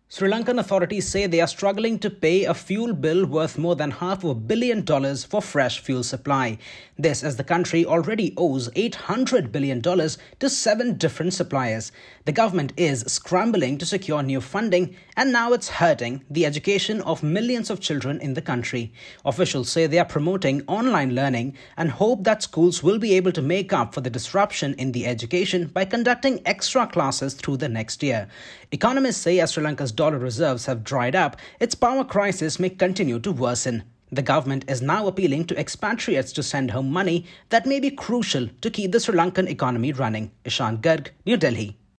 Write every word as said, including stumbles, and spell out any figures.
Sri Lankan authorities say they are struggling to pay a fuel bill worth more than half a billion dollars for fresh fuel supply. This as the country already owes eight hundred billion dollars to seven different suppliers. The government is scrambling to secure new funding, and now it's hurting the education of millions of children in the country. Officials say they are promoting online learning and hope that schools will be able to make up for the disruption in the education by conducting extra classes through the next year. Economists say as Sri Lanka's dollar reserves have dried up, its power crisis may continue to worsen. The government is now appealing to expatriates to send home money that may be crucial to keep the Sri Lankan economy running. Ishan Garg, New Delhi.